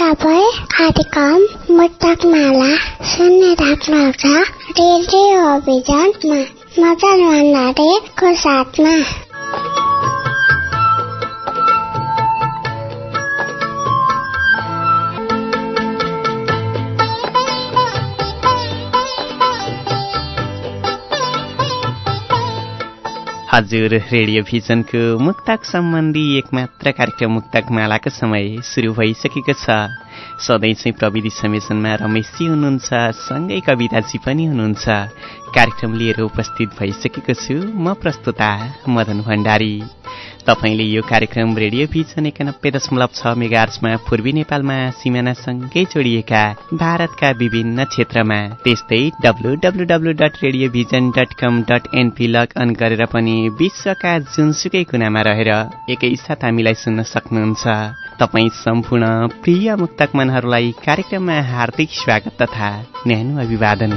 तपाईँ कार्यक्रम मुक्तकमाला सुन्ने राख्नुहुन्छ रेडियो अभियानमा मदन भण्डारीको साथमा। हजुर, रेडियो भिजनको मुक्तक सम्बन्धी एकमात्र कार्यक्रम मुक्तक मालाको समय सुरु भइसकेको छ। सधैँ चाहिँ प्रविधि समेसनमा रमेशजी हुनुहुन्छ, सँगै कविताजी पनि हुनुहुन्छ। कार्यक्रम लिएर उपस्थित भइसकेको छु म प्रस्तुता मदन भण्डारी। तपाईले यो कार्यक्रम रेडियो भिजन 91.6 मेगाहर्जमा पूर्वी नेपालमा सिमानासँगै जोडिएका भारतका विभिन्न क्षेत्रमा, त्यस्तै www.radiovision.com.np लगअन गरेर पनि विश्वका जुनसुकै कुनामा रहेर एकैसाथ हामीलाई सुन्न सक्नुहुन्छ। तपाईँ सम्पूर्ण प्रिय मुक्तक मनहरूलाई कार्यक्रममा हार्दिक स्वागत तथा न्यानो अभिवादन।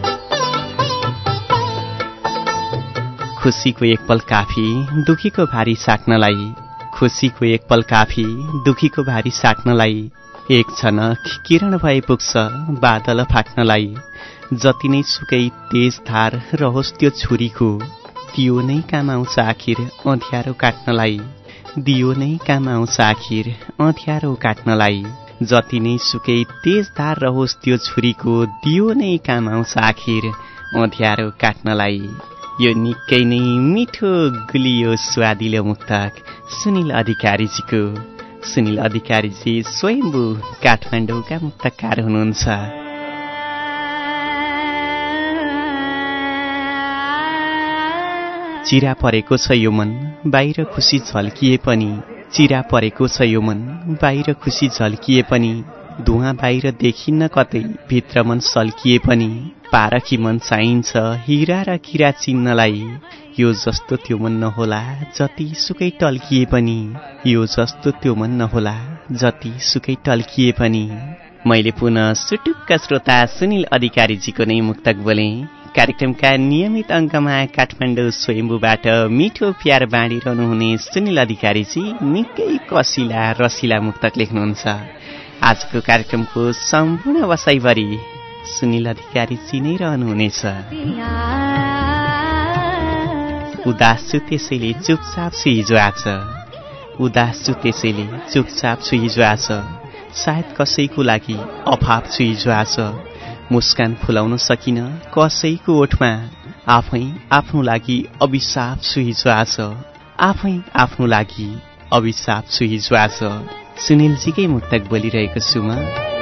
खुसीको एक पल काफी दुखीको भारी साट्नलाई, खुसीको एक पल काफी दुखीको भारी साट्नलाई, एक झनक किरण भए पुग्छ बादल फाट्नलाई। जति नै सुकै तेज धार रहोस् त्यो छुरीको, दियो नै काम आउँछ आखिर अँध्यारो काट्नलाई, दियो नै काम आउँछ आखिर अँध्यारो काट्नलाई। जति नै सुकै तेज धार रहोस् त्यो छुरीको, दियो नै काम आउँछ आखिर अँध्यारो काट्नलाई। यो निकै नै मिठो गुलियो स्वादिलो मुक्तक सुनिल अधिकारीजीको। सुनिल अधिकारीजी स्वयम्भू काठमाडौँका मुक्तकार हुनुहुन्छ। चिरा परेको छ यो मन बाहिर खुसी झल्किए पनि, चिरा परेको छ यो मन बाहिर खुसी झल्किए पनि, धुवा बाहिर देखिन्न कतै भित्र मन सल्किए पनि, पारखी मन चाहिन्छ हिरा र किरा चिन्नलाई। यो जस्तो त्यो मन नहोला जति सुकै टल्किए पनि, यो जस्तो त्यो मन नहोला जति सुकै टल्किए पनि। मैले पुनः सुटुक्क श्रोता सुनिल अधिकारीजीको नै मुक्तक बोले। कार्यक्रमका नियमित अङ्कमा काठमाडौँ स्वयम्भूबाट मिठो प्यार बाँडिरहनुहुने सुनिल अधिकारीजी निकै कसिला रसिला मुक्तक लेख्नुहुन्छ। आजको कार्यक्रमको सम्पूर्ण वसाइभरि सुनिल अधिकारीजी नै रहनुहुनेछ। उदास छु त्यसैले चुपचाप छु हिजो आज, उदास छु त्यसैले चुपचाप छु हिजो आज, सायद कसैको लागि अभाव छु हिजो आज। मुस्कान फुलाउन सकिन कसैको ओठमा, आफै आफ्नो लागि अभिशाप छु हिजो आज, आफै आफ्नो लागि अभिशाप छु हिजो आज। सुनिलजीकै मुक्तक बोलिरहेको छु म।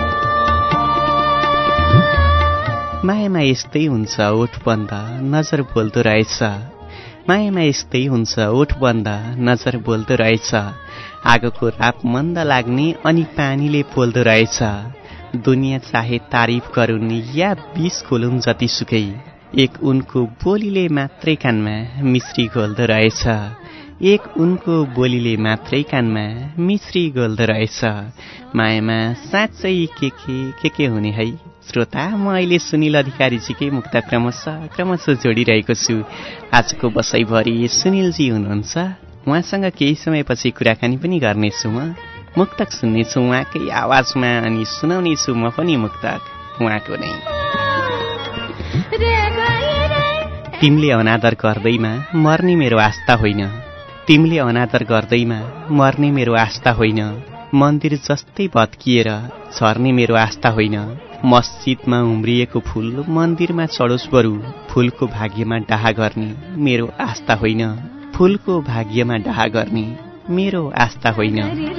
मायामा यस्तै हुन्छ ओठ बन्द नजर बोल्दो रहेछ, मायामा यस्तै हुन्छ ओठ बन्द नजर बोल्दो रहेछ। आगोको राप मन्द लाग्ने अनि पानीले पोल्दो रहेछ। दुनियाँ चाहे तारिफ गरून् या विष खोलुन् जतिसुकै, एक उनको बोलीले मात्रै कानमा मिश्री घोल्दो रहेछ, एक उनको बोलीले मात्रै कानमा मिश्री घोल्दो रहेछ। मायामा साँच्चै के हुने है। श्रोता, म अहिले सुनिल अधिकारीजीकै मुक्त क्रमशः जोडिरहेको छु। आजको बसाइभरि सुनिलजी हुनुहुन्छ। उहाँसँग केही समयपछि कुराकानी पनि गर्नेछु। म मुक्तक सुन्नेछु उहाँकै आवाजमा अनि सुनाउनेछु म पनि मुक्तक उहाँको नै। तिमीले अनादर गर्दैमा मर्ने मेरो आस्था होइन, तिमीले अनादर गर्दैमा मर्ने मेरो आस्था होइन, मन्दिर जस्तै भत्किएर झर्ने मेरो आस्था होइन। मस्जिदमा उम्रिएको फूल मन्दिरमा चढोस् बरु, फूलको भाग्यमा डाहा गर्ने मेरो आस्था होइन, फूलको भाग्यमा डाहा गर्ने मेरो आस्था होइन।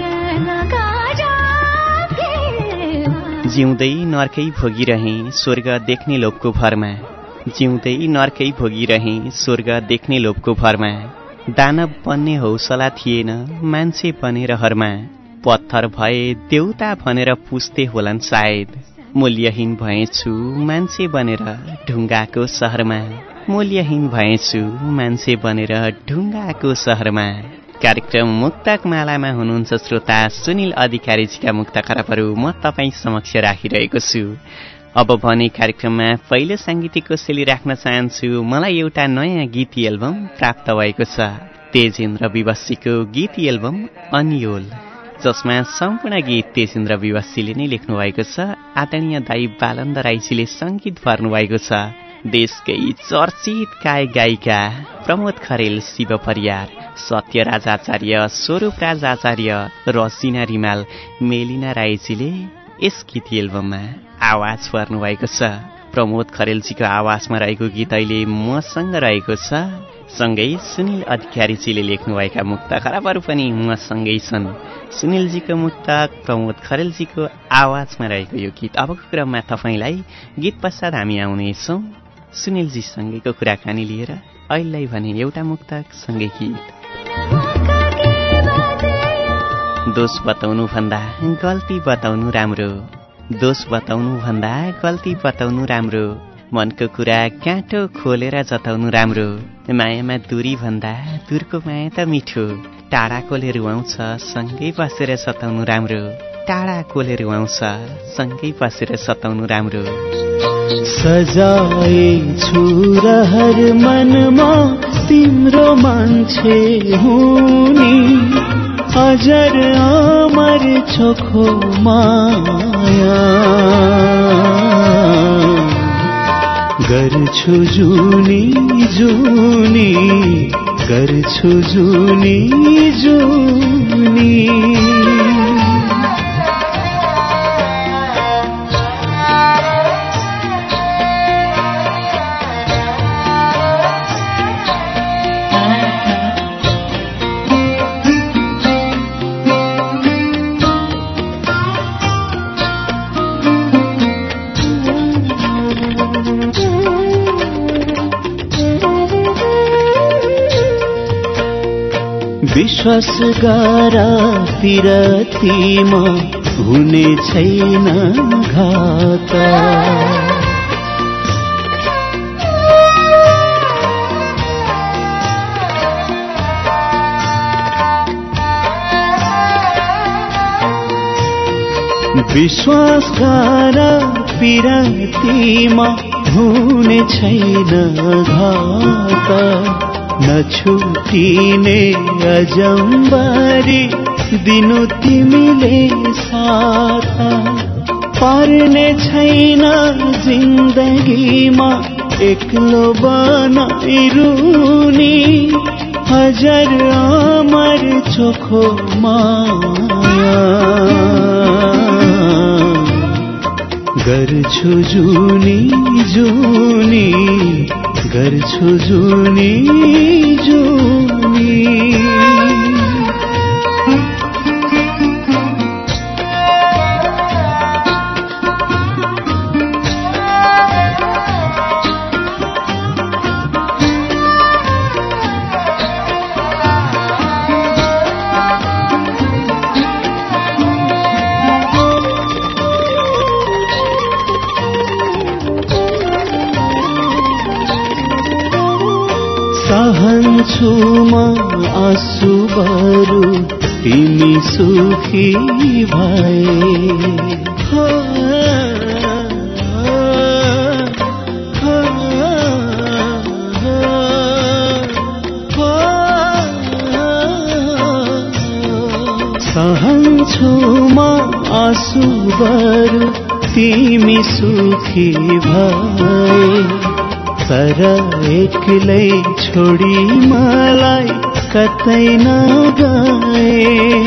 जिउँदै नर्कै भोगिरहेँ स्वर्ग देख्ने लोभको भरमा, जिउँदै नर्कै भोगिरहेँ स्वर्ग देख्ने लोभको भरमा। दानव बन्ने हौसला थिएन मान्छे बनेर हरमा, पत्थर भए देउता भनेर पुस्ते होलान् सायद। मूल्यहीन भएछु मान्छे बनेर ढुङ्गाको सहरमा, मूल्यहीन भएछु मान्छे बनेर ढुङ्गाको सहरमा। कार्यक्रम मुक्तक मालामा हुनुहुन्छ श्रोता सुनिल अधिकारीजीका मुक्त खराबहरू म तपाईँ समक्ष राखिरहेको छु। अब भने कार्यक्रममा पहिलो साङ्गीतिक कोसेली राख्न चाहन्छु। मलाई एउटा नयाँ गीत एल्बम प्राप्त भएको छ, तेजेन्द्र विवशीको गीत एल्बम अन्योल। जसमा सम्पूर्ण गीत तेजेन्द्र विवासीले नै लेख्नु भएको छ। आदरणीय दाई बालन्द राईजीले सङ्गीत भर्नुभएको छ। देशकै चर्चित गायक गायिका प्रमोद खरेल, शिव परियार, सत्यराज आचार्य, स्वरूपराज आचार्य, रसिना रिमाल, मेलिना राईजीले यस गीत एल्बममा आवाज भर्नुभएको छ। प्रमोद खरेलजीको आवाजमा रहेको गीत अहिले मसँग रहेको छ। सँगै सुनिल अधिकारीजीले लेख्नुभएका मुक्तक खराबहरू पनि मसँगै छन्। सुनिलजीको मुक्तक, प्रमोद खरेलजीको आवाजमा रहेको यो गीत अबको क्रममा तपाईँलाई गीत पश्चात हामी आउनेछौँ सुनिलजीसँगैको कुराकानी लिएर। अहिले भने एउटा मुक्तक सँगै गीत। दोष बताउनु भन्दा गल्ती बताउनु राम्रो, दोष बताउनु भन्दा गल्ती बताउनु राम्रो, मनको कुरा काँटो खोलेर जताउनु राम्रो, मायामा दूरी भन्दा दूरको माया त मिठो, टाढा कोले रुवाउँछ सँगै बसेर सताउनु राम्रो, टाढा कोले रुवाउँछ सँगै बसेर सताउनु राम्रो। सजाए छु रहर मनमा तिम्रो मान्छे हुनी, अजर अमर चोखो माया, गर्छु जुनी जुनी, गर्छु जुनी जुनी। विश्वास गारा पिरतीमा हुने छैन घाता, विश्वास गारा पिरतीमा हुने छैन घाता, नछुटिने अजम्बरी दिनु तिमीले साथा, पर्ने छैन जिन्दगीमा एक्लो बनाइरुनी, हजार अमर चोखो माया, गर्छु जुनी जुनी, गर्छु जुनी जुनी। सहन्छु म आँसु बरु तिमी सुखी भए, सहन्छु म आँसु बरु तिमी सुखी भए, तर एक्लै छोडी मलाई कतै नगए,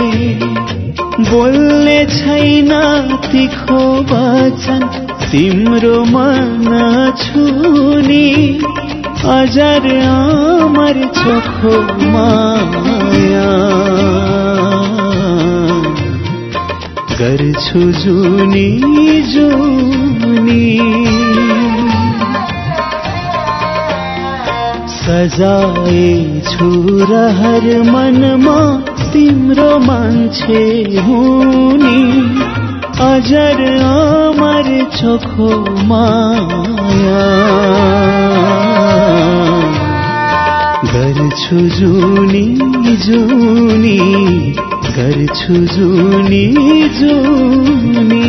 बोल्ने छैन तिखो वचन तिम्रो मन छुनी, अजर अमर चोखो माया, गर्छु जुनी जुनी। सजाए छु रहर मनमा तिम्रो मान्छे हुनी, अजर अमर चोखो माया, गर्छु जुनी जुनी, गर्छु जुनी जुनी।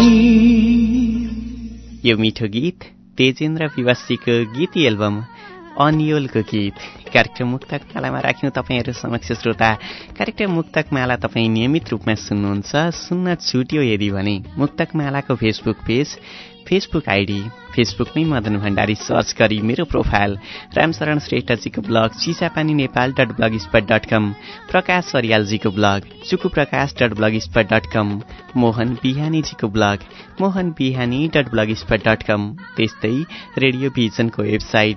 यो मिठो गीत तेजेन्द्र विवासीको गीत एल्बम अनियोलको गीत कार्यक्रम मुक्तक मालामा राख्यौँ तपाईँहरू समक्ष श्रोता। कार्यक्रम मुक्तक माला तपाईँ नियमित रूपमा सुन्नुहुन्छ। सुन्न छुट्यो यदि भने मुक्तक मालाको फेसबुक पेज, फेसबुक आइडी, फेसबुकमै मदन भण्डारी सर्च गरी मेरो प्रोफाइल, रामशरण श्रेष्ठजीको ब्लग चिसापानीनेपाल.blogspot.com, प्रकाश अरियालजीको ब्लग चुकुप्रकाश.blogspot.com, मोहन बिहानीजीको ब्लग mohanbihani.blogspot.com, त्यस्तै रेडियो भिजनको वेबसाइट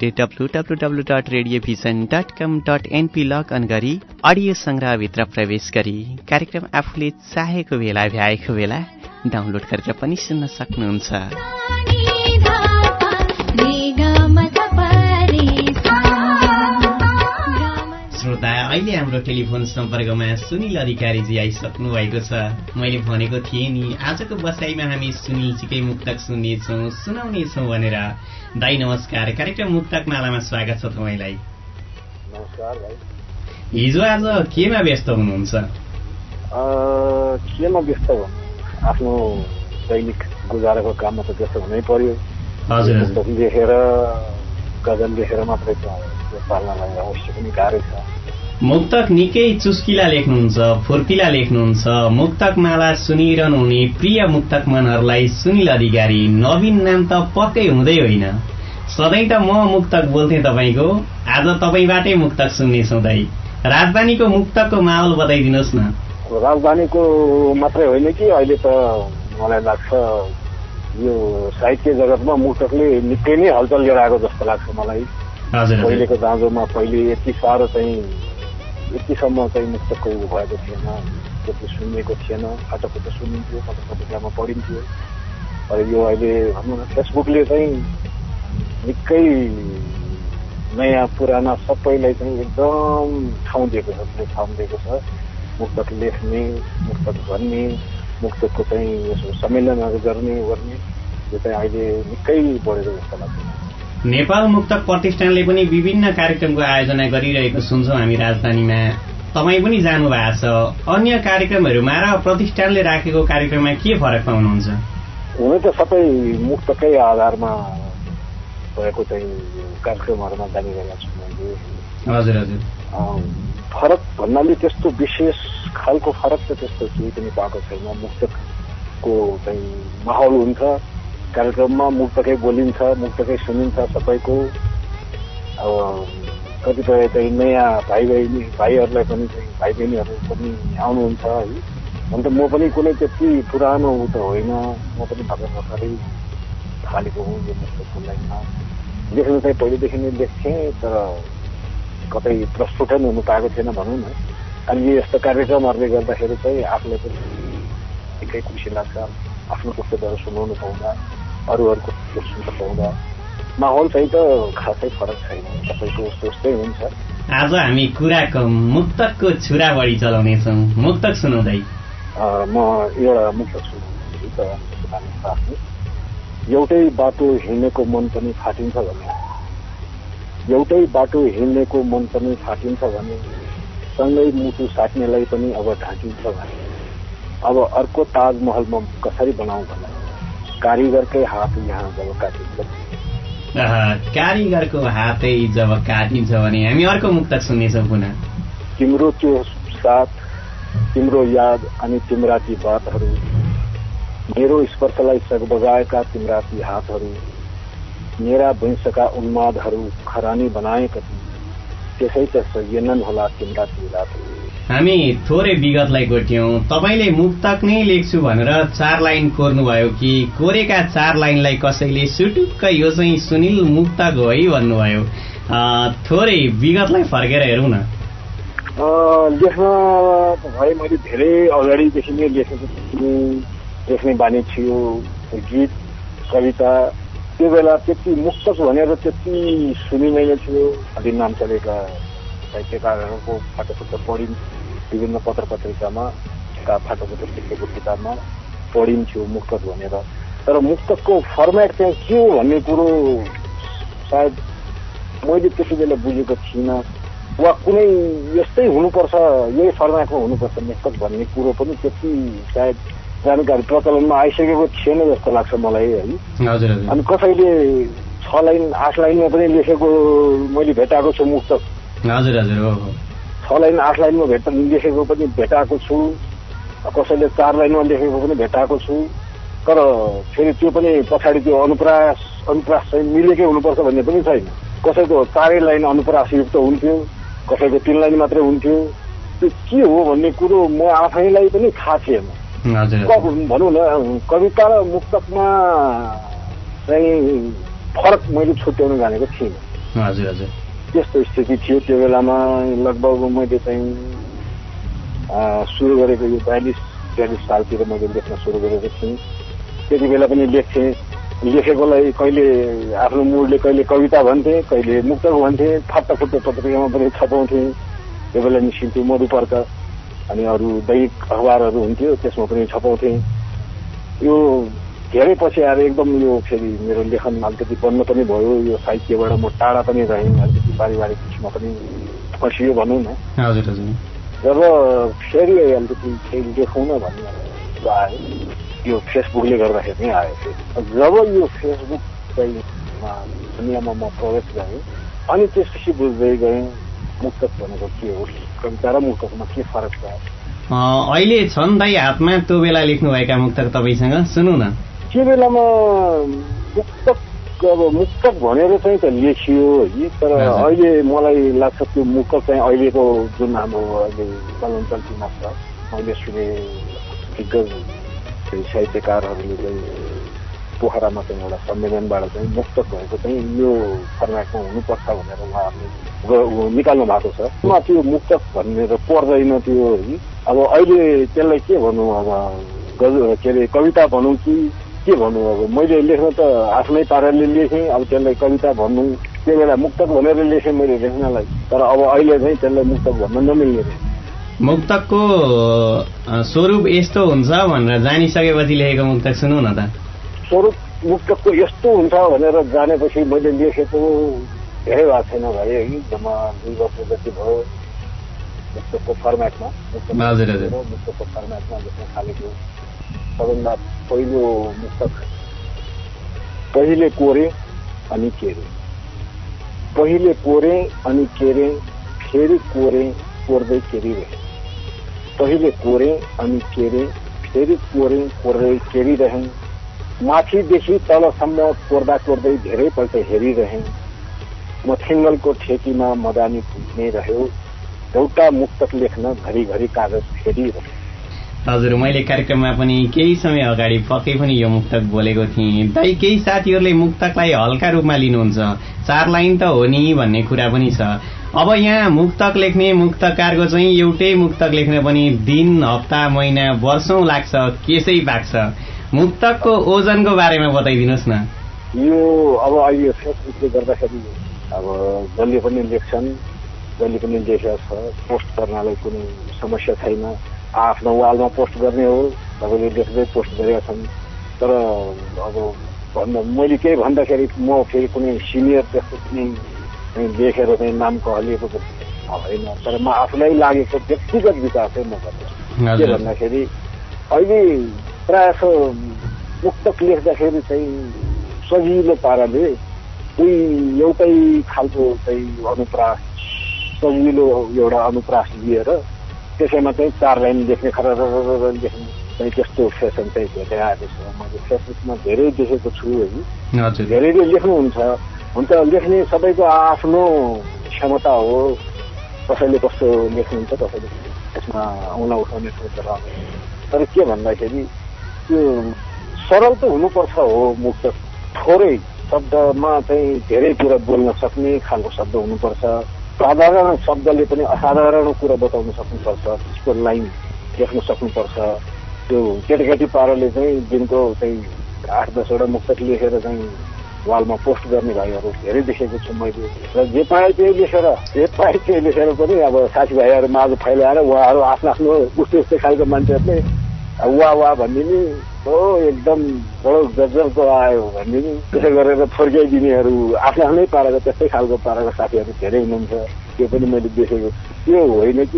www.radiovision.com.np लगअन गरी अडियो संग्रहभित्र प्रवेश गरी कार्यक्रम आफूले चाहेको बेला भ्याएको बेला डाउनलोड गरेर पनि सुन्न सक्नुहुन्छ। श्रोता, अहिले हाम्रो टेलिफोन सम्पर्कमा सुनिल अधिकारीजी आइसक्नु भएको छ। मैले भनेको थिएँ नि आजको बसाइमा हामी सुनिलजीकै मुक्तक सुन्नेछौँ, सुनाउनेछौँ भनेर। दाइ नमस्कार, कार्यक्रम मुक्तक मालामा स्वागत छ तपाईँलाई। नमस्कार भाइ। हिजो आज केमा व्यस्त हुनुहुन्छ? केमा व्यस्त भन्नु, आफ्नो दैनिक गुजाराको काममा त व्यस्त हुनै पर्यो। हजुर, लेखेर गजल लेखेर मात्रै पाल्नलाई अवश्य पनि गाह्रो छ। मुक्तक निकै चुस्किला लेख्नुहुन्छ, फुर्तिला लेख्नुहुन्छ। मुक्तक माला सुनिरहनु हुने प्रिय मुक्तक मनहरूलाई सुनिल अधिकारी, नवीन नाम त पक्कै हुँदै होइन। सधैँ त म मुक्तक बोल्थेँ तपाईँको, आज तपाईँबाटै मुक्तक सुन्नेछौँ दाइ। राजधानीको मुक्तकको माहौल बताइदिनुहोस् न। राजधानीको मात्रै होइन कि अहिले त मलाई लाग्छ यो साहित्य जगतमा मुक्तकले निकै नै हलचल लिएर आएको जस्तो लाग्छ मलाई। पहिलेको दाँजोमा पहिले यति साह्रो चाहिँ यतिसम्म चाहिँ मुक्तकको भएको थिएन, त्यति सुनिएको थिएन। कताकता सुनिन्थ्यो, कताकतामा पढिन्थ्यो। तर यो अहिले भनौँ न फेसबुकले चाहिँ निकै नयाँ पुराना सबैलाई चाहिँ एकदम ठाउँ दिएको छ, प्लेटफर्म दिएको छ। मुक्तक लेख्ने, मुक्तक भन्ने, मुक्तकको चाहिँ यसो सम्मेलनहरू गर्ने यो चाहिँ अहिले निकै बढेको जस्तो लाग्छ। नेपाल मुक्तक प्रतिष्ठानले पनि विभिन्न कार्यक्रमको आयोजना गरिरहेको सुन्छौँ हामी राजधानीमा। तपाईँ पनि जानु भएको छ। अन्य कार्यक्रमहरूमा र प्रतिष्ठानले राखेको कार्यक्रममा के फरक पाउनुहुन्छ? हुन त सबै मुक्तकै आधारमा भएको चाहिँ कार्यक्रमहरूमा जानिरहेको छु मैले। हजुर हजुर। फरक भन्नाले त्यस्तो विशेष खालको फरक त त्यस्तो केही पनि पाएको छैन। मुक्तकको चाहिँ माहौल हुन्छ कार्यक्रममा, मुक्तकै बोलिन्छ, मुक्तकै सुनिन्छ सबैको। अब कतिपय चाहिँ नयाँ भाइहरूलाई पनि भाइ बहिनीहरू पनि आउनुहुन्छ है। अन्त म पनि कुनै त्यति पुरानो ऊ त होइन, म पनि भर्खरै थालेको हुँ यो मुक्तकको लाइनमा। लेख्नु चाहिँ पहिलेदेखि नै लेख्थेँ, तर कतै प्रस्फुटन हुनु पाएको थिएन भनौँ न। अनि यस्तो कार्यक्रमहरूले गर्दाखेरि चाहिँ आफूलाई पनि निकै खुसी लाग्छ। आफ्नो पुस्तकहरू सुनाउनु पाउँदा, अरूहरूको सुन्न पाउँदा। माहौल चाहिँ त खासै फरक छैन, सबैको सोच्दै हुन्छ। आज हामी कुराको मुक्तकको छुरा बढी चलाउनेछौँ। मुक्तक सुनाउँदै म एउटा मुक्तक सुनाउँछु। एउटै बाटो हिँडेको मन पनि फाटिन्छ भने, एउटै बाटो हिँड्नेको मन पनि फाटिन्छ भने, सँगै मुटु साट्नेलाई पनि अब ढाकिन्छ भने, अब अर्को ताजमहलमा कसरी बनाऊ भने, कारिगरकै हात यहाँ जब काटिन्छ। कारिगरको हातै जब काटिन्छ भने हामी अर्को मुक्तक सुन्नेछौँ पुनः। तिम्रो त्यो साथ, तिम्रो याद अनि तिम्रा ती बातहरू, मेरो स्पर्शलाई सगबगाएका तिम्रा ती हातहरू, मेरा वंशका उन्मादहरू खरानी बनाए कति, त्यसै त सजिएनन् होला तिम्रा ती रातहरू। हामी थोरै विगतलाई कोट्यौँ। तपाईँले मुक्तक नै लेख्छु भनेर 4 लाइन कोर्नुभयो कि कोरेका 4 लाइनलाई कसैले सुटुक्क यो चाहिँ सुनिल मुक्तक हो है भन्नुभयो? थोरै विगतलाई फर्केर हेरौँ न। लेख्न भए मैले धेरै अगाडिदेखि नै लेख्ने बानी थियो। गीत कविता त्यो बेला त्यति मुक्तक भनेर त्यति सुनिँदैन थियो। अलि नाम चलेका साहित्यकारहरूको फाटोपुत्र पढिन्, विभिन्न पत्र पत्रिकामा फाटोपुत्र लेखेको किताबमा पढिन्थ्यो मुक्तक भनेर। तर मुक्तकको फर्मेट चाहिँ के हो भन्ने कुरो सायद मैले त्यति बेला बुझेको थिइनँ, वा कुनै यस्तै हुनुपर्छ, यही फर्मेटमा हुनुपर्छ मुक्तक भन्ने कुरो पनि त्यति सायद जानकारी प्रचलनमा आइसकेको थिएन जस्तो लाग्छ मलाई है। हजुर। अनि कसैले छ 6 लाइन 8 लाइनमा पनि लेखेको मैले भेटाएको छु मुक्तक। हजुर हजुर हो 6 लाइन 8 लाइनमा लेखेको पनि भेटाएको छु, कसैले 4 लाइनमा लेखेको पनि भेटाएको छु। तर फेरि त्यो पनि पछाडि त्यो अनुप्रास चाहिँ मिलेकै हुनुपर्छ भन्ने पनि छैन। कसैको 4 लाइन अनुप्रासयुक्त हुन्थ्यो, कसैको 3 लाइन मात्रै हुन्थ्यो। त्यो के हो भन्ने कुरो म आफैलाई पनि थाहा थिएन। भनौँ न कविता र मुक्तकमा चाहिँ फरक मैले छुट्याउन जानेको थिइनँ। हजुर हजुर त्यस्तो स्थिति थियो त्यो बेलामा। लगभग मैले चाहिँ सुरु गरेको यो 42-43 सालतिर मैले लेख्न सुरु गरेको थिएँ। त्यति बेला पनि लेखेकोलाई कहिले आफ्नो मुडले कहिले कविता भन्थे, कहिले मुक्तक भन्थे। फाटाफुट्टो पत्रिकामा पनि छपाउँथे। त्यो बेला निस्किन्थ्यो मधुपर्क अनि अरू दैनिक अखबारहरू हुन्थ्यो, त्यसमा पनि छपाउँथे। यो धेरै पछि आएर एकदम यो फेरि मेरो लेखन अलिकति बन्द पनि भयो। यो साहित्यबाट म टाढा पनि रहेँ, अलिकति पारिवारिक विषयमा पनि फसियो भनौँ न। हजुर हजुर जब फेरि अलिकति केही लेखौँ न भन्ने आयो, यो फेसबुकले गर्दाखेरि नै आयो। जब यो फेसबुक चाहिँ दुनियाँमा म प्रवेश गरेँ अनि त्यसपछि बुझ्दै गएँ मुक्तक भनेको के हो, कविता र मुक्तकमा के फरक छ। अहिले छन् दाइ हातमा त्यो बेला लेख्नुभएका मुक्तक तपाईँसँग, सुनौ न। त्यो बेलामा मुक्तक भनेर चाहिँ त लेखियो है, तर अहिले मलाई लाग्छ त्यो मुक्तक चाहिँ अहिलेको जुन हाम्रो अहिले चलन चल्तीमा छ, मैले सुने दिग्गज साहित्यकारहरूले चाहिँ पोखरामा चाहिँ एउटा सम्मेलनबाट चाहिँ मुक्तक भएको चाहिँ यो फर्मेटमा हुनुपर्छ भनेर उहाँहरूले निकाल्नु भएको छ। त्यो मुक्तक भनेर पर्दैन त्यो है। अब अहिले त्यसलाई के भनौँ, अब के अरे कविता भनौँ कि के भनौँ। अब मैले लेख्न त आफ्नै पाराले लेखेँ, अब त्यसलाई कविता भन्नु। त्यो बेला मुक्तक भनेर लेखेँ मैले लेख्नलाई, तर अब अहिले चाहिँ त्यसलाई मुक्तक भन्न नमिल्ने रहेछ। मुक्तकको स्वरूप यस्तो हुन्छ भनेर जानिसकेपछि लेखेको मुक्तक सुनौ न त। स्वरूप मुक्तकको यस्तो हुन्छ भनेर जानेपछि मैले लेखेको धेरै भएको छैन भाइ है। जम्मा 2 वर्ष जति भयो मुक्तकको फर्मेटमा मुक्तकको फर्मेटमा लेख्न थालेको। सबभन्दा पहिलो मुक्तक पहिले कोरे अनि केरे, पहिले कोरे अनि केरे, फेरि कोरे कोर्दै केरिरहे। पहिले कोरे अनि केरे, फेरि कोरे कोर्दै केरिरहे। माथिदेखि तलसम्म कोर्दा कोर्दै धेरैपल्ट हेरिरहे। म थिङ्गलको ठेकीमा मदानी पुग्ने रह्यो, एउटा मुक्तक लेख्न घरिघरि कागज फेरिरहे। हजुर मैले कार्यक्रममा पनि केही समय अगाडि पक्कै पनि यो मुक्तक बोलेको थिएँ। दाइ केही साथीहरूले मुक्तकलाई हल्का रूपमा लिनुहुन्छ, 4 लाइन त हो नि भन्ने कुरा पनि छ। अब यहाँ मुक्तक लेख्ने मुक्तकारको चाहिँ एउटै मुक्तक लेख्न पनि दिन, हप्ता, महिना, वर्षौं लाग्छ, केसै पाक्छ। मुक्तकको ओजनको बारेमा बताइदिनुहोस् न। यो अब अहिले फेसबुकले गर्दाखेरि अब जसले पनि लेख्छन्, जसले पनि लेखेको छ, पोस्ट गर्नलाई कुनै समस्या छैन। आफ्नो वालमा पोस्ट गर्ने हो, तपाईँले लेख्दै पोस्ट गरेका छन्। तर अब मैले केही भन्दाखेरि म फेरि कुनै सिनियर त्यस्तो कुनै लेखेर चाहिँ नाम कहलिएको होइन, तर म आफूलाई लागेको व्यक्तिगत विचार चाहिँ म गर्छु। के भन्दाखेरि अहिले प्रायः मुक्तक लेख्दाखेरि चाहिँ सजिलो पाराले कोही एउटै खालको चाहिँ अनुप्रास, सजिलो एउटा अनुप्रास लिएर त्यसैमा चाहिँ 4 लाइन लेख्ने खरर लेख्ने चाहिँ त्यस्तो फेसन चाहिँ भेटेर आएको छ। मैले फेसबुकमा धेरै देखेको छु है। धेरैले लेख्नुहुन्छ, हुन्छ लेख्ने सबैको आफ्नो क्षमता हो। कसैले कस्तो लेख्नुहुन्छ, कसैले त्यसमा औँला उठाउने सोचेर। तर के भन्दाखेरि त्यो सरल त हुनुपर्छ हो मुक्तक। थोरै शब्दमा चाहिँ धेरै कुरा बोल्न सक्ने खालको शब्द हुनुपर्छ। साधारण शब्दले पनि असाधारण कुरा बताउन सक्नुपर्छ, त्यसको लाइन लेख्न सक्नुपर्छ। त्यो केटाकेटी पाराले चाहिँ दिनको चाहिँ 8-10 वटा मुक्तक लेखेर चाहिँ वालमा पोस्ट गर्ने भाइहरू धेरै देखेको छु मैले। र जे पाए त्यही लेखेर पनि अब साथीभाइहरू माझ फैलाएर उहाँहरू आफ्नो आफ्नो उस्तै खालको मान्छेहरूले वाह भनिदिने हो, एकदम बडो गजबको आयो भनिदिने, त्यसै गरेर फर्काइदिनेहरू आफ्नो आफ्नै पाराको त्यस्तै खालको पाराको साथीहरू धेरै हुनुहुन्छ। त्यो पनि मैले देखेको। त्यो होइन कि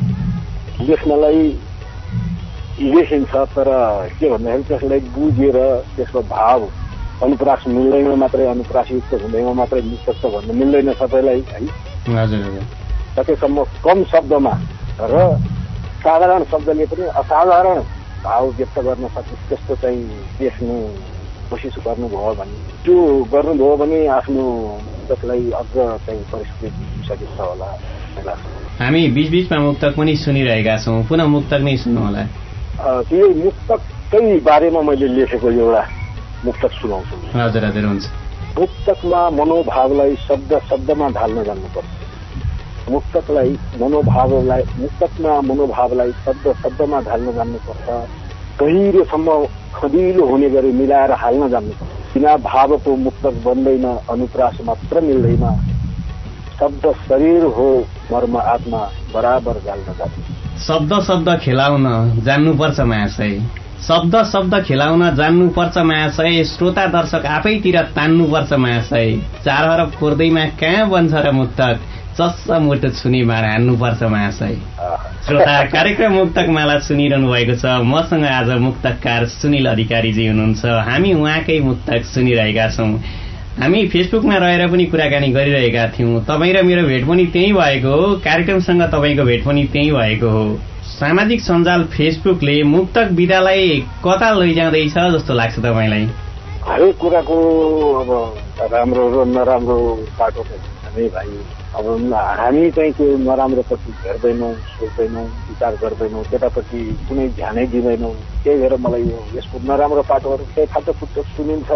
लेख्नलाई लेखिन्छ, तर के भन्दाखेरि त्यसलाई बुझेर त्यसको भाव अनुप्रास मिल्दैमा मात्रै अनुप्रासयुक्त हुँदैमा मात्रै मुक्तक त भन्नु मिल्दैन सबैलाई है। सकेसम्म कम शब्दमा र साधारण शब्दले पनि असाधारण भाव व्यक्त गर्न सकिन्छ त्यस्तो चाहिँ देख्नु कोसिस गर्नुभयो भने त्यो गर्नुभयो भने आफ्नो मुक्तकलाई अझ चाहिँ परिष्कृत सकिन्छ होला। हामी बीचबीचमा मुक्तक पनि सुनिरहेका छौँ, पुनः मुक्तक नै सुन्नु होला। त्यही मुक्तकै बारेमा मैले लेखेको एउटा मुक्तक सुनाउँछु। हजुर हजुर हुन्छ। मुक्तकमा मनोभावलाई शब्द शब्दमा ढाल्न जान्नुपर्छ। मुक्तकमा मनोभावलाई शब्द शब्दमा ढाल्न जान्नुपर्छ। गहिरोसम्म खदिलो हुने गरी मिलाएर हाल्न जान्नुपर्छ। बिना भावको मुक्तक बन्दैन, अनुप्रास मात्र मिल्दैन। शब्द शरीर हो, मर्म आत्मा बराबर गाल्न जान्नु। शब्द शब्द खेलाउन जान्नुपर्छ महाशय, शब्द शब्द खेलाउन जान्नुपर्छ महाशय। श्रोता दर्शक आफैतिर तान्नुपर्छ महाशय। 4 हरफ खोर्दैमा कहाँ बन्छ र मुक्तक, चस्स मुटु छुनी मार हान्नुपर्छ महाशय। श्रोता कार्यक्रम मुक्तक माला सुनिरहनु भएको छ। मसँग आज मुक्तकार सुनिल अधिकारीजी हुनुहुन्छ। हामी उहाँकै मुक्तक सुनिरहेका छौँ। हामी फेसबुकमा रहेर पनि कुराकानी गरिरहेका थियौँ। तपाईँ र मेरो भेट पनि त्यही भएको हो, कार्यक्रमसँग तपाईँको भेट पनि त्यही भएको हो। सामाजिक सञ्जाल फेसबुकले मुक्तक विधालाई कता लैजाँदैछ जस्तो लाग्छ तपाईँलाई? हरेक कुराको अब राम्रो र नराम्रो बाटो नै भाइ। अब हामी चाहिँ त्यो नराम्रोपट्टि हेर्दैनौँ, सोच्दैनौँ, विचार गर्दैनौँ, त्यतापट्टि कुनै ध्यानै दिँदैनौँ। त्यही भएर मलाई यसको नराम्रो पाटोहरू त्यही फाल्टो फुट्टो सुनिन्छ।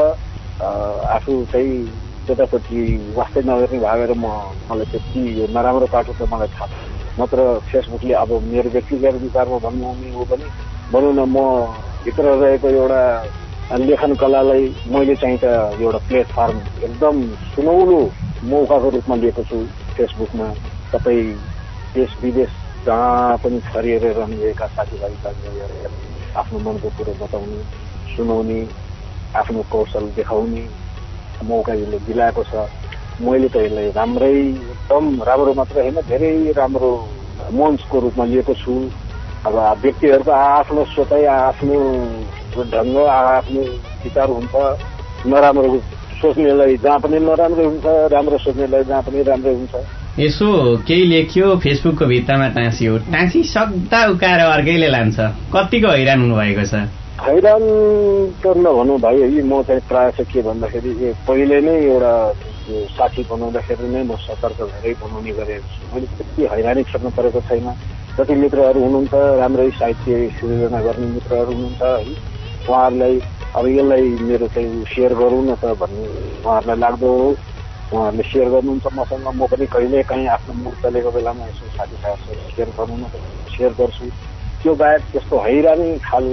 आफू चाहिँ त्यतापट्टि वास्तै नगर्ने भागेर मलाई त्यति यो नराम्रो पाटो त मलाई थाहा छ। नत्र फेसबुकले अब मेरो व्यक्तिगत विचारमा भन्नु हो भने भनौँ न, म भित्र रहेको एउटा लेखन कलालाई मैले चाहिँ त एउटा प्लेटफर्म एकदम सुनौलो मौकाको रूपमा लिएको छु। फेसबुकमा तपाईँ देश विदेश जहाँ पनि छरिएर रहनुभएका साथीभाइ दाजुभाइहरू आफ्नो मनको कुरो बताउने, सुनाउने, आफ्नो कौशल देखाउने मौका यसले दिलाएको छ। मैले त यसलाई राम्रै, एकदम राम्रो मात्र होइन, धेरै राम्रो मञ्चको रूपमा लिएको छु। अब व्यक्तिहरूको आफ्नो सोचाइ, आफ्नो ढङ्ग, आफ्नो विचार हुन्छ। नराम्रो सोच्नेलाई जहाँ पनि नराम्रो हुन्छ, राम्रो सोच्नेलाई जहाँ पनि राम्रो हुन्छ। यसो केही लेख्यो फेसबुकको भित्तामा टाँसियो, टाँसी सक्दा उकाएर अर्कैले लान्छ। कतिको हैरान हुनुभएको छ? हैरान त नभनौँ भाइ, म चाहिँ प्रायः चाहिँ के भन्दाखेरि पहिले नै एउटा साथी बनाउँदाखेरि नै म सतर्क भएरै बनाउने गरेको छु। मैले त्यति हैरानी खेप्नु परेको छैन। जति मित्रहरू हुनुहुन्छ, राम्रै साहित्य सृजना गर्ने मित्रहरू हुनुहुन्छ है, उहाँहरूलाई अब यसलाई मेरो चाहिँ सेयर गरौँ न त भन्ने उहाँहरूलाई लाग्दो हो। उहाँहरूले सेयर गर्नुहुन्छ मसँग, म पनि कहिले काहीँ आफ्नो मुख चलेको बेलामा यसो साथीभाइहरूसँग सेयर गर्नु न सेयर गर्छु। त्यो बाहेक त्यस्तो हैरानी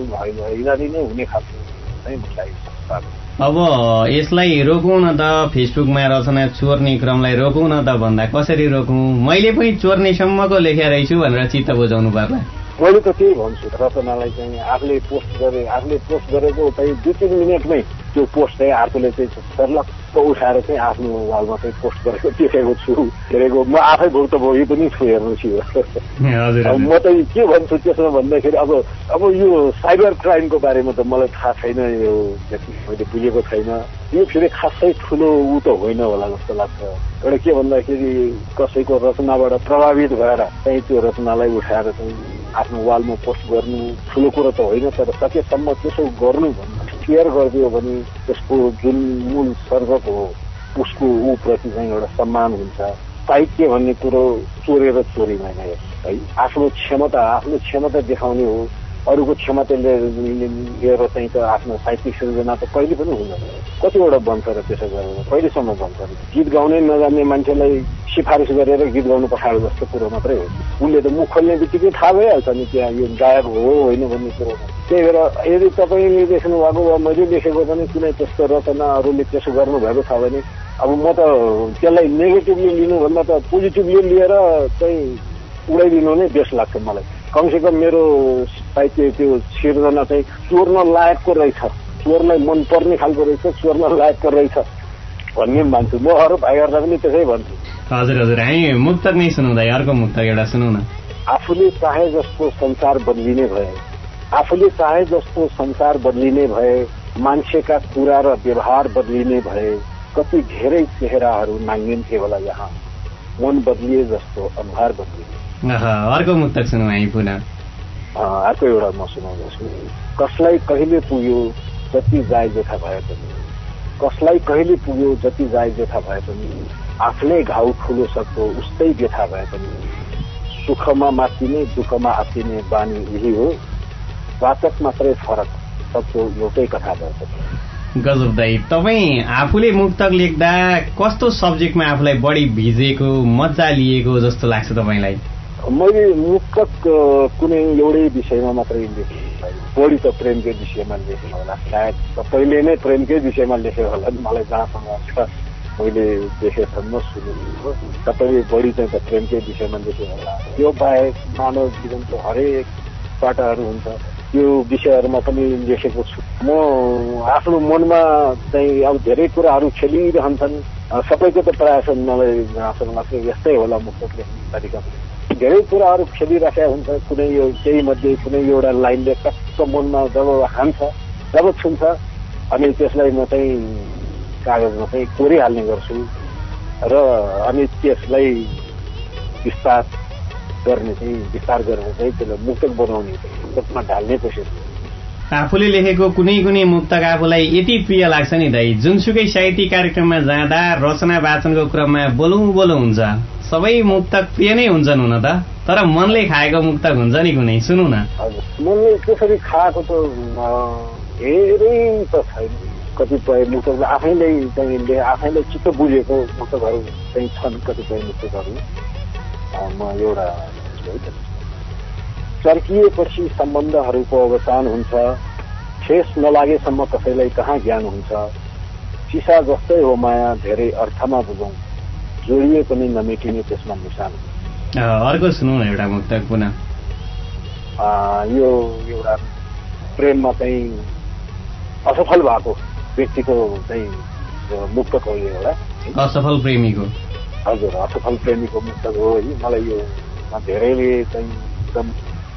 नै हुने खालको चाहिँ मलाई। अब यसलाई रोकौँ न त, फेसबुकमा रचना चोर्ने क्रमलाई रोकौँ न त भन्दा कसरी रोकौँ? मैले पनि चोर्नेसम्मको लेखेर रहेछु भनेर चित्त बुझाउनु पर्ला। मैले त त्यही भन्छु, रचनालाई चाहिँ आफूले पोस्ट गरेको चाहिँ 2-3 मिनटमै त्यो पोस्ट चाहिँ आफूले चाहिँ सर्लक्क उठाएर चाहिँ आफ्नो वालमा चाहिँ पोस्ट गरेको देखेको छु। हेरेको म आफै भुक्तभोगी पनि छु, हेर्नुहोस् यो। म त के भन्छु त्यसमा भन्दाखेरि अब यो साइबर क्राइमको बारेमा त मलाई थाहा छैन, यो मैले बुझेको छैन। यो फेरि खासै ठुलो त होइन होला जस्तो लाग्छ। एउटा के भन्दाखेरि कसैको रचनाबाट प्रभावित भएर चाहिँ त्यो रचनालाई उठाएर चाहिँ आफ्नो वालमा पोस्ट गर्नु ठुलो कुरो त होइन, तर सकेसम्म त्यसो गर्नु भन्दा सेयर गरिदियो भने त्यसको जुन मूल सर्जक हो उसको ऊप्रति चाहिँ एउटा सम्मान हुन्छ। साहित्य भन्ने कुरो चोरेर चोरिँदैन है, आफ्नो क्षमता देखाउने हो। अरूको क्षमता लिएर चाहिँ त आफ्नो साहित्यिक सृजना त कहिले पनि हुँदैन। कतिवटा बन्छ र त्यसो गरेर कहिलेसम्म बन्छ? गीत गाउनै नजान्ने मान्छेलाई सिफारिस गरेर गीत गाउनु पठायो जस्तो कुरो मात्रै हो। उसले त मुख खोल्ने बित्तिकै थाहा भइहाल्छ नि त्यहाँ यो गायक हो होइन भन्ने कुरो। त्यही भएर यदि तपाईँले लेख्नु भएको वा मैले लेखेको पनि कुनै त्यस्तो रचना अरूले त्यसो गर्नुभएको छ भने अब म त त्यसलाई नेगेटिभली लिनुभन्दा त पोजिटिभली लिएर चाहिँ उडाइदिनु नै बेस्ट लाग्छ मलाई। कमसेकम मेरो साहित्य त्यो सिर्जना चाहिँ चोर्न लायकको रहेछ, चोरलाई मनपर्ने खालको रहेछ, चोर्न लायकको रहेछ भन्ने मान्छु म। अरू भाइहरूलाई पनि त्यसै भन्छु। हजुर हजुर, हामी मुक्तक नै सुनाउँदा अर्को मुक्तक एउटा सुनौ न। आफूले चाहे जस्तो संसार बदलिने भए, मान्छेका कुरा र व्यवहार बदलिने भए कति धेरै चेहराहरू नाङ्गिन्थे होला यहाँ, मन बदलिए जस्तो अनुहार बदलिए। अर्को मुक्तक सुनौँ हामी पुनः। अर्को एउटा म सुनाउँदैछु। कसलाई कहिले पुग्यो जति जाय जेठा भए पनि, कसलाई कहिले पुग्यो जति जाय जेठा भए पनि, आफ्नै घाउ ठुलो सक्दो उस्तै व्यथा भए पनि, सुखमा मातिने दुःखमा आत्तिने बानी यही हो, वाचक मात्रै फरक सबको एउटै कथा भए पनि। गजब दाइ, तपाईँ आफूले मुक्तक लेख्दा कस्तो सब्जेक्टमा आफूलाई बढी भिजेको मजा लिएको जस्तो लाग्छ तपाईँलाई? मैले मुक्तक कुनै एउटै विषयमा मात्रै लेखेँ, बढी त प्रेमकै विषयमा लेखेँ होला, सायद सबैले नै प्रेमकै विषयमा लेखेँ होला, मलाई जहाँसम्म छ मैले देखेसम्म सुनेको सबैले बढी चाहिँ त प्रेमकै विषयमा लेखेँ होला। त्यो बाहेक मानव जीवनको हरेक पाटाहरू हुन्छ, त्यो विषयहरूमा पनि लेखेको छु। म आफ्नो मनमा चाहिँ अब धेरै कुराहरू खेलिरहन्छन्, सबैको त प्रायः मलाई जहाँसम्म लाग्छ यस्तै होला मुक्तक लेख्ने तरिका। धेरै कुराहरू खेलिराखेका हुन्छ, कुनै यो केही मध्ये कुनै एउटा लाइनले टक्क मनमा जब हान्छ, जब छुन्छ, अनि त्यसलाई म चाहिँ कागजमा चाहिँ कोरिहाल्ने गर्छु र अनि त्यसलाई विस्तार गरेर चाहिँ त्यसलाई मुक्तक बनाउने, मुक्तकमा ढाल्ने कोसिस। आफूले लेखेको कुनै कुनै मुक्तक आफूलाई यति प्रिय लाग्छ नि दाइ, जुनसुकै साहित्यिक कार्यक्रममा जाँदा रचना वाचनको क्रममा बोलौँ हुन्छ, सबै मुक्तक प्रिय नै हुन्छन् हुन त, तर मनले खाएको मुक्तक हुन्छ नि कुनै, सुनौ न। हजुर, मनले त्यसरी खाएको त धेरै त छैन, कतिपय मुक्तक आफैले चित्त बुझेको मुक्तकहरू चाहिँ छन्, कतिपय मुक्तकहरू। म एउटा चर्किएपछि सम्बन्धहरूको अवसान हुन्छ, ठेस नलागेसम्म कसैलाई कहाँ ज्ञान हुन्छ, चिसा जस्तै हो माया धेरै अर्थमा बुझौँ, जोडिए पनि नमेटिने त्यसमा निशान। अर्को सुनौ न एउटा मुक्तक पुनः। यो एउटा प्रेममा चाहिँ असफल भएको व्यक्तिको चाहिँ मुक्तक हो, यो एउटा असफल प्रेमीको। हजुर, असफल प्रेमीको मुक्तक हो। मलाई यो धेरैले चाहिँ एकदम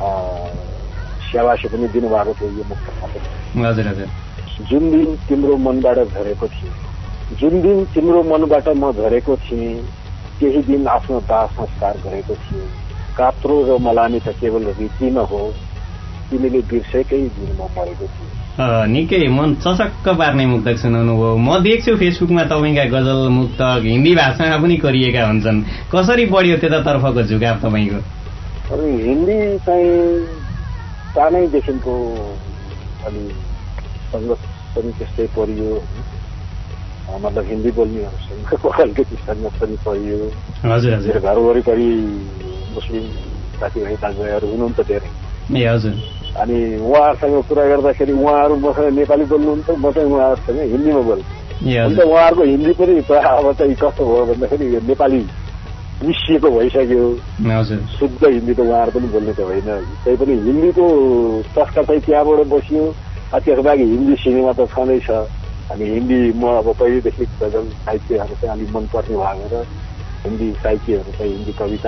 स्याबासी पनि दिनुभएको थियो यो मुक्तक। हजुर हजुर। जुन दिन तिम्रो मनबाट झरेको थिएँ, जुन दिन तिम्रो मनबाट म झरेको थिएँ, केही दिन आफ्नो दाह संस्कार गरेको थिएँ, कात्रो र मलामी त केवल रीतिमा हो, तिमीले बिर्सेकै दिन म मरेको थिएँ। निकै मन चचक्क पार्ने मुक्तक सुनाउनु भयो। म देख्छु फेसबुकमा तपाईँका गजल मुक्तक हिन्दी भाषामा पनि गरिएका हुन्छन्, कसरी बढ्यो त्यतातर्फको झुकाव तपाईँको? हिन्दी चाहिँ सानैदेखिको अलि सङ्गत पनि त्यस्तै परियो, मतलब हिन्दी बोल्नेहरूसँग अलिकति सङ्गत पनि परियो। हजुर हजुर। घर वरिपरि मुस्लिम साथीभाइ दाजुभाइहरू हुनुहुन्छ धेरै। ए हजुर। अनि उहाँहरूसँग कुरा गर्दाखेरि उहाँहरू मसँग नेपाली बोल्नुहुन्छ, म चाहिँ उहाँहरूसँग हिन्दीमा बोल्छु। अन्त उहाँहरूको हिन्दी पनि अब चाहिँ कस्तो भयो भन्दाखेरि नेपाली मिसिएको भइसक्यो, शुद्ध हिन्दी त उहाँहरू पनि बोल्ने त होइन, त्यही पनि हिन्दीको चस्का चाहिँ त्यहाँबाट बसियो। त्यसबाहेक हिन्दी सिनेमा त छँदैछ, अनि हिन्दी म अब पहिलेदेखि गजल साहित्यहरू चाहिँ अलिक मनपर्ने भएर हिन्दी साहित्यहरू चाहिँ हिन्दी कविता,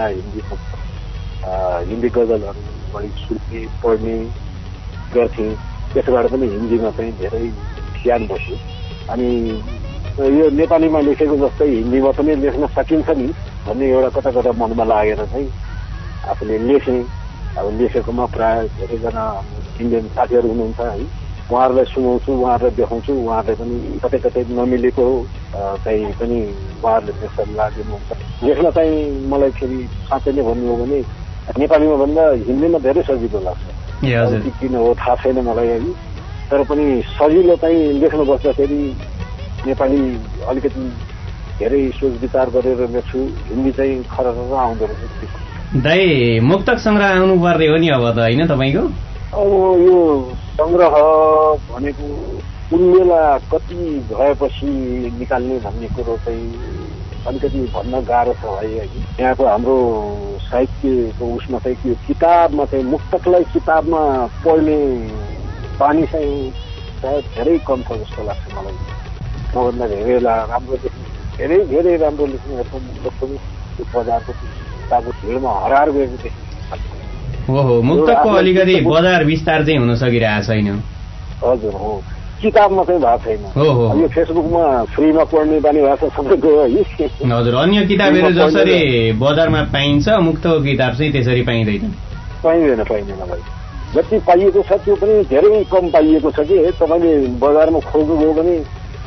हिन्दी गजलहरू बढी सुन्ने पढ्ने गर्थेँ। त्यसबाट पनि हिन्दीमा चाहिँ धेरै ज्ञान बस्यो। अनि यो नेपालीमा लेखेको जस्तै हिन्दीमा पनि लेख्न सकिन्छ नि भन्ने एउटा कता कता मनमा लागेर चाहिँ आफूले लेखेँ। अब लेखेकोमा प्रायः धेरैजना इन्डियन साथीहरू हुनुहुन्छ है, उहाँहरूलाई सुनाउँछु, उहाँहरूलाई देखाउँछु, उहाँहरूले पनि कतै कतै नमिलेको चाहिँ पनि उहाँहरूले सल्लाह दिनुहुन्छ। लेख्न चाहिँ मलाई फेरि साँच्चै नै भन्नु हो भने नेपालीमा भन्दा हिन्दीमा धेरै सजिलो लाग्छ। किन हो थाहा छैन मलाई है, तर पनि सजिलो चाहिँ लेख्न बस्दाखेरि नेपाली अलिकति धेरै सोच विचार गरेर लेख्छु, हिन्दी चाहिँ खरर आउँदो रहेछ। दाइ मुक्तक सङ्ग्रह आउनु पर्ने हो नि अब त होइन तपाईँको? अब यो सङ्ग्रह भनेको कुन बेला कति भएपछि निकाल्ने भन्ने कुरो चाहिँ अलिकति भन्न गाह्रो छ है। यहाँको हाम्रो साहित्यको उसमा चाहिँ त्यो किताबमा चाहिँ मुक्तकलाई किताबमा पढ्ने बानी चाहिँ सायद धेरै कम छ जस्तो लाग्छ मलाई। मभन्दा धेरै राम्रो लेख्ने धेरै राम्रो लेख्नेहरूको मुक्तक बजारको किताबको भिडमा हराएर गएको देख्छ। ओहो, मुक्तकको अलिकति बजार विस्तार चाहिँ हुन सकिरहेको छैन। हजुर हो, किताबमा चाहिँ भएको छैन। यो फेसबुकमा फ्रीमा पढ्ने बानी भएको छ सबैको है। हजुर, अन्य किताबहरू जसरी बजारमा पाइन्छ मुक्तको किताब चाहिँ त्यसरी पाइँदैन भाइ। जति पाइएको छ त्यो पनि धेरै कम पाइएको छ कि तपाईँले बजारमा खोज्नुभयो भने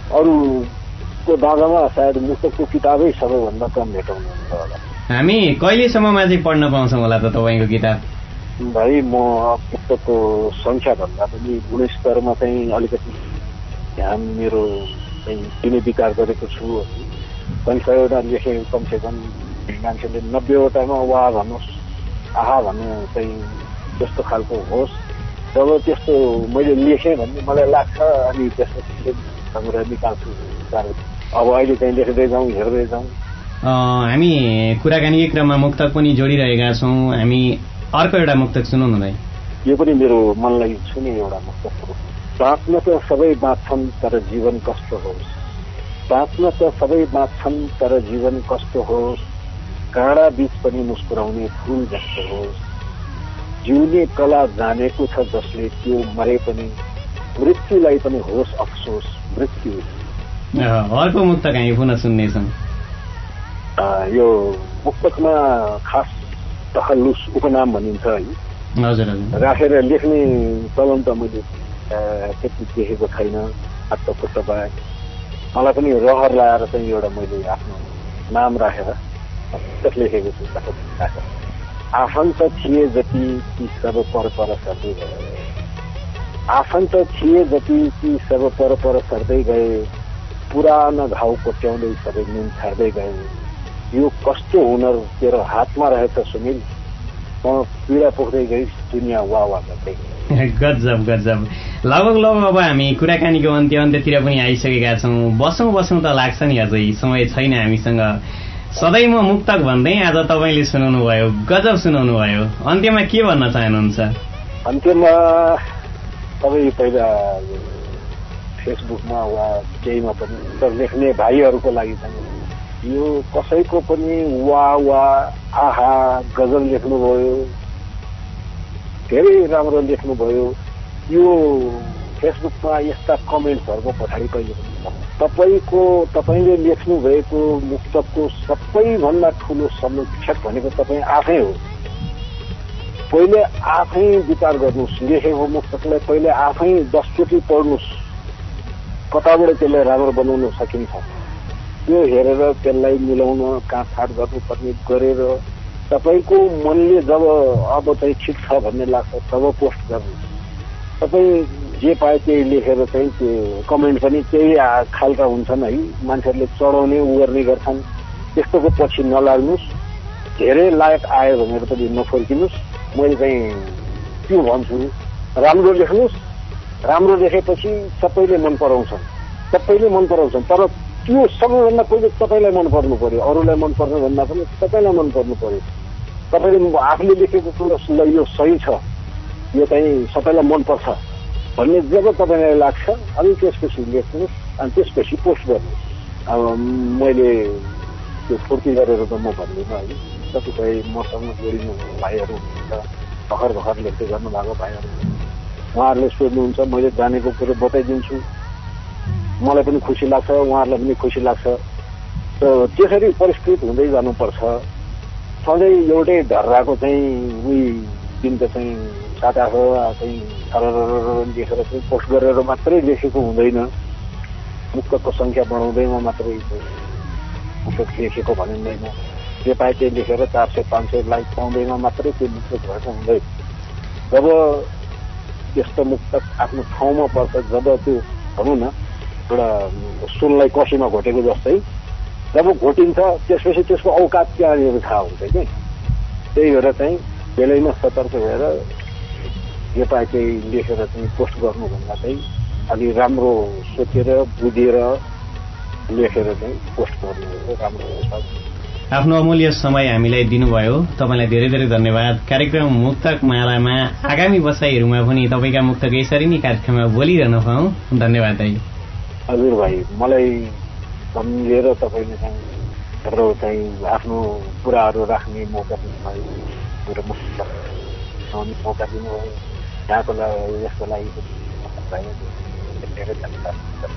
अरूको दाँजामा सायद मुक्तकको किताबै सबैभन्दा कम भेटाउनुहुन्छ होला। हामी कहिलेसम्ममा चाहिँ पढ्न पाउँछौँ होला त तपाईँको किताब? भाइ म पुस्तकको सङ्ख्याभन्दा पनि गुणस्तरमा चाहिँ अलिकति ध्यान मेरो चाहिँ दिने विचार गरेको छु। 500वटा लेखेँ कमसेकम, मान्छेले 90वटामा वा भन्नुहोस् आहा भन्नु चाहिँ त्यस्तो खालको होस्। जब त्यस्तो मैले लेखेँ भन्ने मलाई लाग्छ अनि त्यसपछि हाम्रो निकाल्छु। अब अहिले चाहिँ लेख्दै जाउँ, हेर्दै जाउँ। हामी कुराकानीकै क्रममा मुक्तक पनि जोडिरहेका छौँ। हामी अर्को एउटा मुक्तक सुनौ न भाइ। यो पनि मेरो मनलाई छुने एउटा मुक्तक हो। बाँच्न त सबै बाँच्छन् तर जीवन कस्तो होस्, बाँच्न त सबै बाँच्छन् तर जीवन कस्तो होस्, काँडा बीच पनि मुस्कुराउने फूल जस्तो होस्, जिउने कला जानेको छ जसले त्यो मरे पनि मृत्युलाई पनि होस् अफसोस मृत्यु। अर्को मुक्तक हामी पुनः सुन्नेछौँ। यो मुक्तकमा खास तखल्लुस उपनाम भनिन्छ है। हजुर हजुर। राखेर लेख्ने चलन त मैले त्यति देखेको छैन। आत्मपुष्ट बाहेक मलाई पनि रहर लाएर चाहिँ एउटा मैले आफ्नो नाम राखेर लेखेको छु। आफन्त थिए जति ती सब पर सर्दै गए, आफन्त थिए जति ती सब पर सर्दै गए, पुरानो घाउ कोट्याउँदै सबै नुन छाड्दै गए। यो कस्तो हुनर तेरो हातमा रहेछ सुनिल, म पीडा पोख्दै गइस दुनियाँ वा गर्दै। गजब गजब। लगभग अब हामी कुराकानीको अन्त्यतिर पनि आइसकेका छौँ। बसौँ त लाग्छ नि, अझै समय छैन हामीसँग। सधैँ म मुक्तक भन्दै आज तपाईँले सुनाउनु भयो, गजब सुनाउनु भयो। अन्त्यमा के भन्न चाहनुहुन्छ? अन्त्यमा तपाईँ पहिला फेसबुकमा वा केहीमा पनि लेख्ने भाइहरूको लागि चाहिँ यो कसैको पनि वा आहा गजल लेख्नुभयो, धेरै राम्रो लेख्नुभयो। यो फेसबुकमा यस्ता कमेन्ट्सहरूको पछाडि कहिले पनि तपाईँले लेख्नु भएको मुक्तकको सबैभन्दा ठुलो समीक्षक भनेको तपाईँ आफै हो। पहिले आफै विचार गर्नुहोस्, लेखेको मुक्तकलाई पहिले आफै 10चोटि पढ्नुहोस्, कताबाट त्यसलाई राम्रो बनाउन सकिन्छ त्यो हेरेर त्यसलाई मिलाउन काटछाट गर्नुपर्ने गरेर तपाईँको मनले जब अब चाहिँ ठिक छ भन्ने लाग्छ तब पोस्ट गर्नुहोस्। तपाईँ जे पाए त्यही लेखेर चाहिँ त्यो कमेन्ट पनि त्यही खालका हुन्छन् है, मान्छेहरूले चढाउने गर्ने गर्छन्। त्यस्तोको पछि नलाग्नुहोस्। धेरै लायक आयो भनेर पनि नफर्किनुहोस्। मैले चाहिँ त्यो भन्छु, राम्रो लेख्नुहोस्। राम्रो लेखेपछि सबैले मन पराउँछन्, तर त्यो सबैभन्दा पहिले तपाईँलाई मन पर्नु पर्यो। अरूलाई मन पर्नु भन्दा पनि तपाईँलाई मन पर्नु पर्यो। तपाईँले आफूले लेखेको कुरो यो सही छ, यो चाहिँ सबैलाई मनपर्छ भन्ने जब तपाईँलाई लाग्छ अनि त्यसपछि लेख्नुहोस्, अनि त्यसपछि पोस्ट गर्नुहोस्। अब मैले त्यो फुर्ती गरेर त म भन्दिनँ है, कतिपय मसँग जोडिनु भाइहरू हुनुहुन्छ, भर्खर लेख्दै गर्नु भएको भाइहरू, उहाँहरूले सोध्नुहुन्छ, मैले जानेको कुरो बताइदिन्छु। मलाई पनि खुसी लाग्छ, उहाँहरूलाई पनि खुसी लाग्छ। त्यसरी परिष्कृत हुँदै जानुपर्छ। सधैँ एउटै ढर्राको चाहिँ दिन त चाहिँ 7-8 चाहिँ लेखेर चाहिँ पोस्ट गरेर मात्रै लेखेको हुँदैन। मुक्तकको सङ्ख्या बढाउँदैमा मात्रै मुक्तक लेखेको भनिँदैन। जे पाए त्यही लेखेर 400-500 लाइक पाउँदैमा मात्रै त्यो मुक्तक भएको हुँदैन। जब त्यस्तो मुक्तक आफ्नो ठाउँमा पर्छ, जब त्यो भनौँ न एउटा सुनलाई कसीमा घोटेको जस्तै जब घोटिन्छ त्यसपछि त्यसको औकात त्यहाँनिर थाहा हुन्छ कि। त्यही भएर चाहिँ बेलैमा सतर्क भएर जे पाए त्यही लेखेर चाहिँ पोस्ट गर्नुभन्दा चाहिँ अलि राम्रो सोचेर बुझेर लेखेर चाहिँ पोस्ट गर्नु राम्रो हुन्छ। आफ्नो अमूल्य समय हामीलाई दिनुभयो, तपाईँलाई धेरै धेरै धन्यवाद। कार्यक्रम मुक्तक मालामा आगामी बसाइहरूमा पनि तपाईँका मुक्तक यसरी नै कार्यक्रममा बोलिरहन पाऊँ। धन्यवाद दाइ। हजुर भाइ, मलाई सम्झेर तपाईँले चाहिँ हाम्रो चाहिँ आफ्नो कुराहरू राख्ने मौका दिनुभयो, मेरो मुक्तक मौका दिनुभयो। यहाँको लागि यसको लागि धेरै धन्यवाद।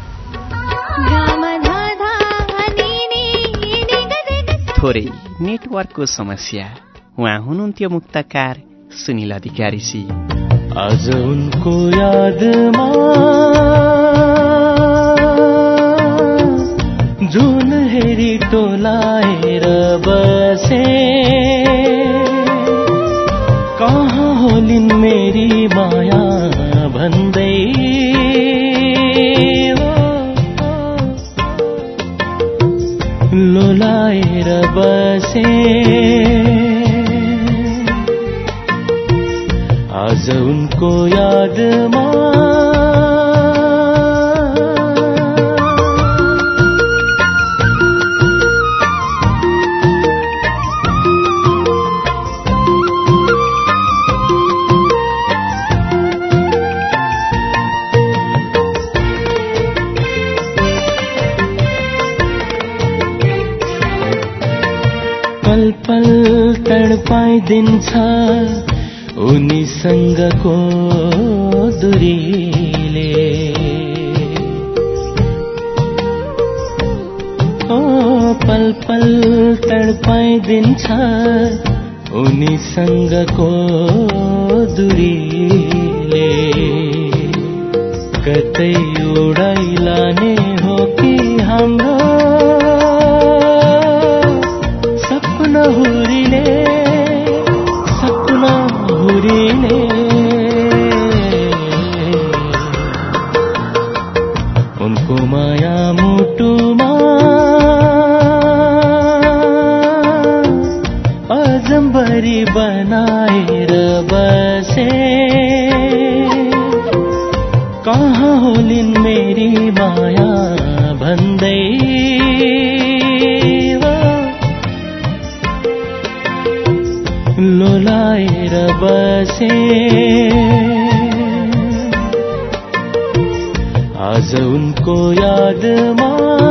थोरै नेटवर्कको समस्या। उहाँ हुनुहुन्थ्यो मुक्तकार सुनिल अधिकारीजी। आज उनको यादमा जुन हेरी टोलाएर बसे, कहाँ होलिन् मेरी माया भन्दै लोलाएर बसे। आज उनको यादमा पल पल तडपाइदिन्छ उनीसँगको दूरीले। ओ पल पल तडपाइदिन्छ उनीसँगको दूरीले। कतै उडाइलाने हो कि हाम्रो सपना हुरीले, सपना हुरीले। उनको माया मुटुमा अजम्बरी बनाएर बसे। कहाँ होलिन् मेरी माया भन्दै लोलाएर बसे। आज उनको यादमा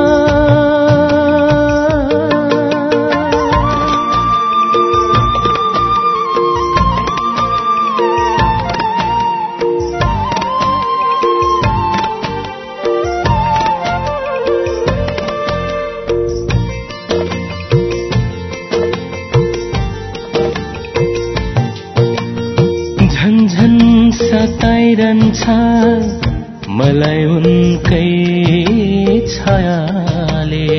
सताइरहन्छ मलाई उनकै छायाले।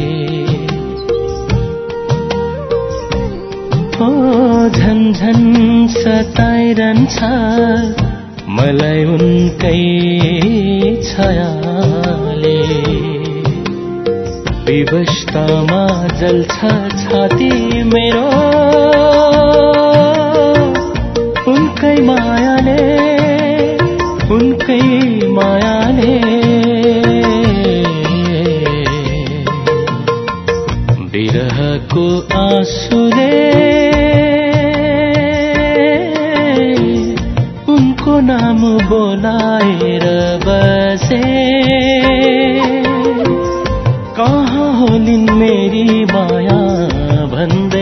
ओ झन्झन सताइरहन्छ मलाई उनकै छायाले। विवशतामा जल्छ छाती मेरो उनकै मायाले, उनकै मायाले। विरहको आँसुले उनको नाम बोलाएर बसे। कहाँ होलिन् मेरी माया भन्दै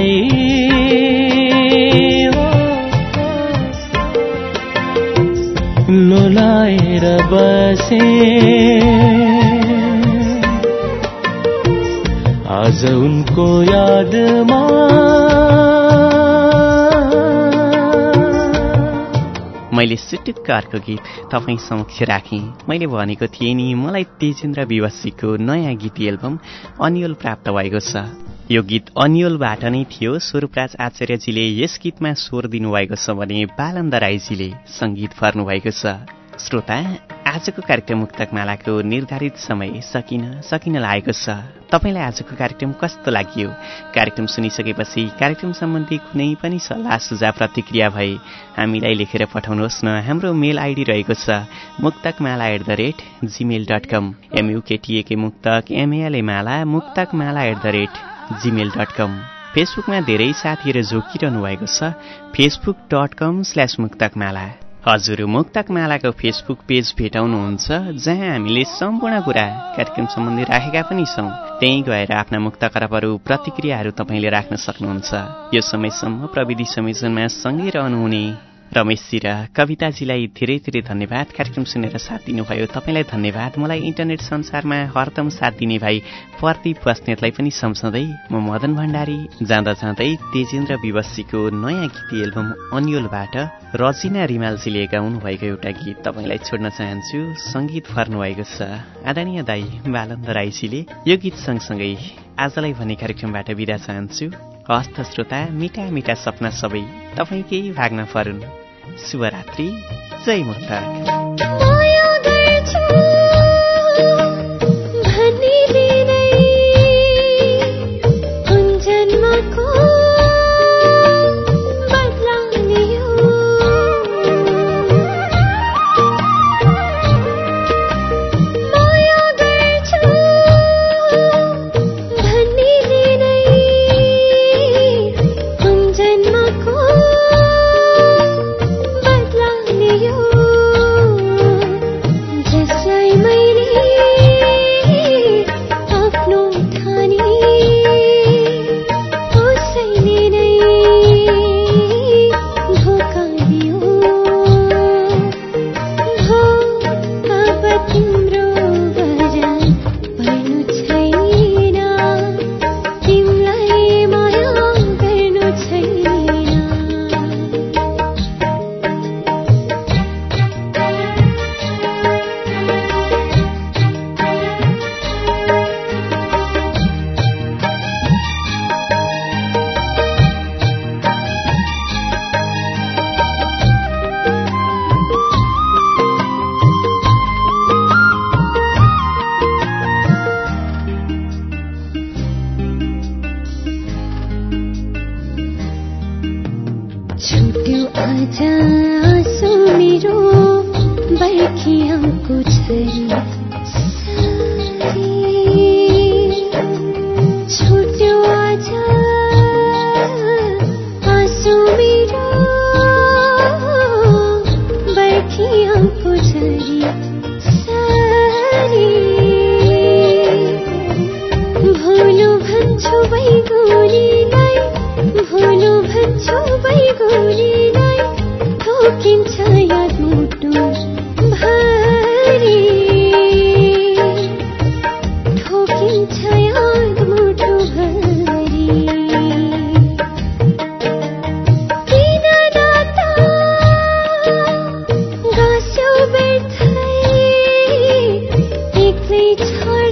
लोलाएर बसे। आज उनको यादमा मैले सुटुक्क अर्को गीत तपाईँ समक्ष राखेँ। मैले भनेको थिएँ नि मलाई तेजेन्द्र विवासीको नयाँ गीत एल्बम अन्यल प्राप्त भएको छ। यो गीत अन्यलबाट नै थियो। स्वरूपराज आचार्यजीले यस गीतमा स्वर दिनुभएको छ भने बालन्द राईजीले सङ्गीत भर्नुभएको छ। श्रोता, आजको कार्यक्रम मुक्तकमालाको निर्धारित समय सकिन लागेको छ। तपाईँलाई आजको कार्यक्रम कस्तो लाग्यो? कार्यक्रम सुनिसकेपछि कार्यक्रम सम्बन्धी कुनै पनि सल्लाह सुझाव प्रतिक्रिया भए हामीलाई लेखेर पठाउनुहोस् न। हाम्रो मेल आइडी रहेको छ muktакмала@gmail.com MUKTAK मुक्तक MALA माला muktакмала@gmail.com। फेसबुकमा धेरै साथीहरू जोकिरहनु भएको छ facebook.com/मुक्तकमाला। हजुर, मुक्तकमालाको फेसबुक पेज भेटाउनुहुन्छ जहाँ हामीले सम्पूर्ण कुरा कार्यक्रम सम्बन्धी राखेका पनि छौँ। त्यहीँ गएर आफ्ना मुक्त खराबहरू प्रतिक्रियाहरू तपाईँले राख्न सक्नुहुन्छ। यो समयसम्म प्रविधि संयोजनमा सँगै रहनुहुने रमेशजी र कविताजीलाई धेरै धेरै धन्यवाद कार्यक्रम सुनेर साथ दिनुभयो। तपाईँलाई धन्यवाद। मलाई इन्टरनेट संसारमा हरदम साथ दिने भाइ प्रदीप बस्नेतलाई पनि सम्झँदै म मदन भण्डारी जाँदा जाँदै तेजेन्द्र विवशीको नयाँ गीत एल्बम अन्यलबाट रजिना रिमालजीले गाउनु भएको एउटा गीत तपाईँलाई छोड्न चाहन्छु। सङ्गीत भर्नुभएको छ आदरणीय दाई बालन्द राईजीले। यो गीत सँगसँगै आजलाई भन्ने कार्यक्रमबाट बिदा चाहन्छु। हस्त श्रोता, मिठा मिठा सपना सबै तपाईँकै भाग्न परुन्। शुभरात्रि, जय मुक्तक। Time